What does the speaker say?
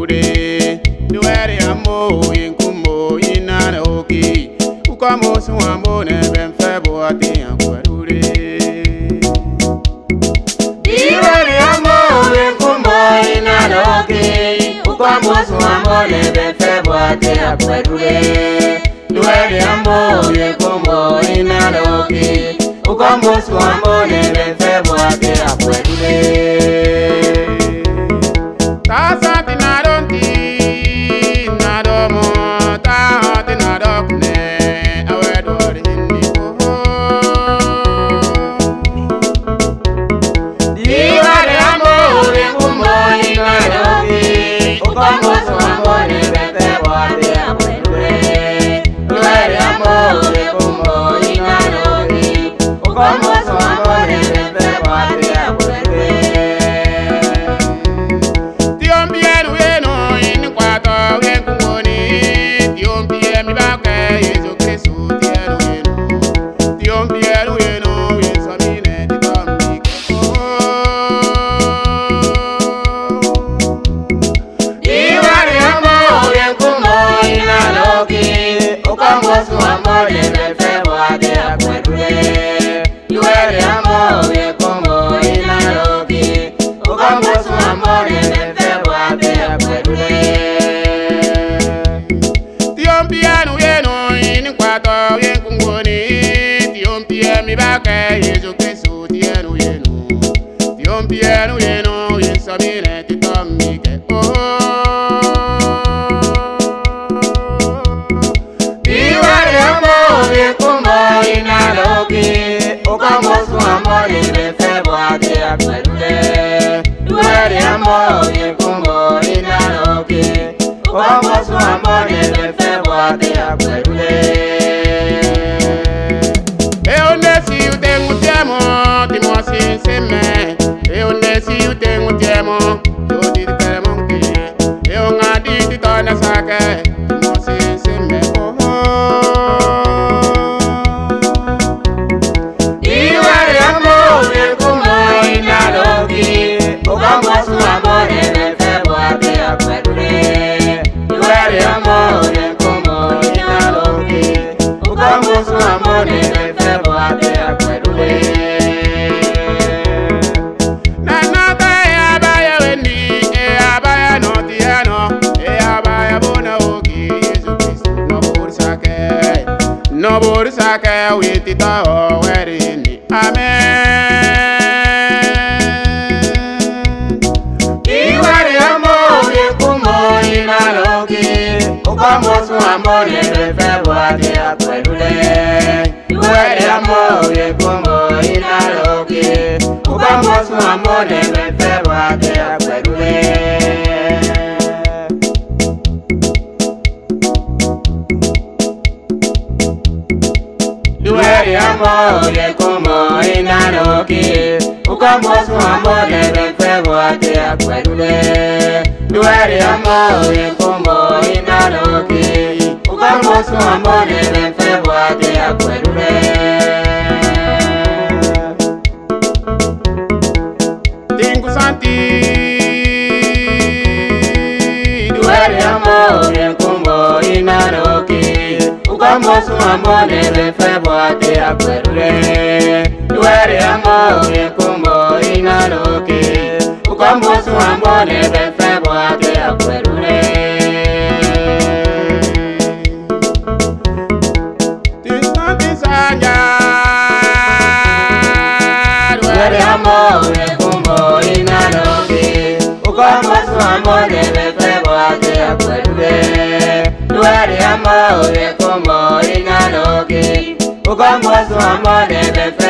akwedure. Duere amo inkumo inana oki. Ukamo suamo nebe mfebo ati akwedure. Duere amo inkumo inana oki. Ukamo suamo nebe mfebo ati akwedure. Duere amo inkumo inana oki. Ukamo suamo nebe mfebo ati akwedure. Tasati naronti nadomo tahati nadokne awedor hindi ko. Duere amo inkumo inana oki. Ukamo suamo nebe mfebo ati akwedure. Duere amo inkumo inana oki. Ukamo suamo nebe mfebo ati akwedure. Tiompienu yeno in kwato wenkungoni. Tiompienu bake Yesu Kristu tienu yeno. Tiompienu yeno yesamine titambike. Duere amo inkumo inana oki. Ukamo suamo nebe mfebo ati akwedure. Duere amo inkumo inana oki. Ukamo suamo nebe mfebo ati akwedure. Tiompienu yeno in kwato wenkungoni. Tiompienu bake Yesu Kristu tienu yeno. Tiompienu yeno yesamine titambike. Duere amo inkumo inana oki. Ukamo suamo nebe mfebo ati akwedure. Duere amo inkumo inana oki. Ukamo suamo nebe mfebo ati akwedure. Eonesi utengu tiamo, timosi seme. Eonesi utengu tiamo, yodi telemonki. Eongadi titona sake, timosi seme. Duere amo inkumo inana oki. Ukamo suamo nebe mfebo ati akwedure. Duere amo inkumo inana oki. Ukamo suamo nebe mfebo ati akwedure. Nanata e abaya wendi, e abaya notiano, e abaya bona oki. Yesu Kristu no bursake, witita o werini. Amen. Duere amo inkumo inana oki. Ukamo suamo nebe mfebo ati akwedure. Duere amo inkumo inana oki. Ukamo suamo nebe mfebo ati akwedure. Duere amo inkumo inana oki. Ukamo suamo nebe mfebo ati akwedure. Duere amo inkumo inana oki. Ukamo suamo nebe mfebo ati akwedure. Tingu santi. Duere amo inkumo inana oki. Ukamo suamo nebe mfebo ati akwedure. Duere amo inkumo inana oki. Ukamo suamo nebe mfebo ati akwedure. Tisanti sanya. Duere amo inkumo inana oki. Ukamo suamo nebe mfebo ati akwedure. Duere amo inkumo inana oki. Ukamo suamo nebe mfebo